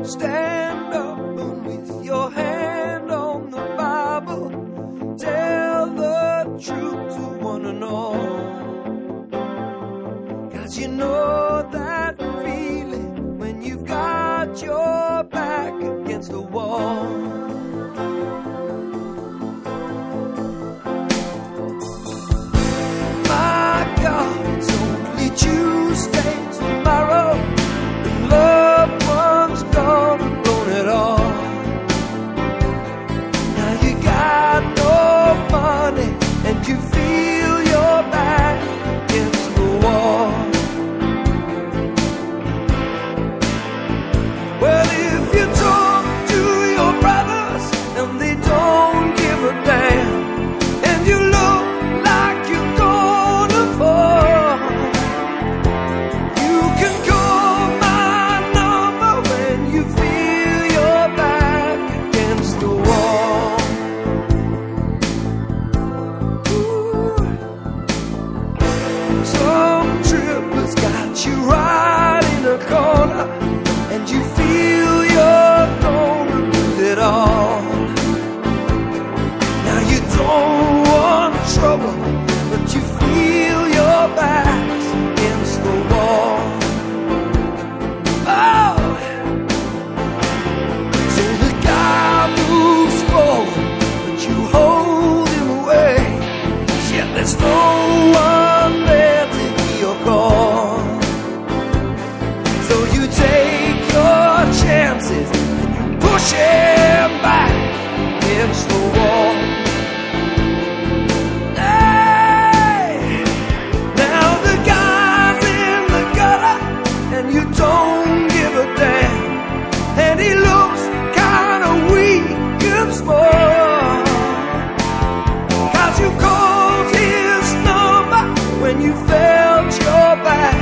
Stand up and with your hand on the Bible, tell the truth to one and all. 'Cause you know that feeling when you've got your back against the wall. My God, it's only Tuesday tomorrow, and loved ones gone and blown it all. Now you got no money and you feel your back against the wall. Well, if you talk to your brothers and they don't give a damn, and you look like you're gonna fall, you can call my number when you feel your back against the wall. Ooh. Some trippers got you right in a corner, and you feel you're gonna lose it all. Now you don't want trouble, but you feel your back's against the wall. Oh! So the guy moves forward, but you hold him away. Yet there's no one there to hear your call. So you take your chances and you push him back against the wall. Hey! Now the guy's in the gutter and you don't give a damn, and he looks kinda weak and small. 'Cause you called his number when you felt your back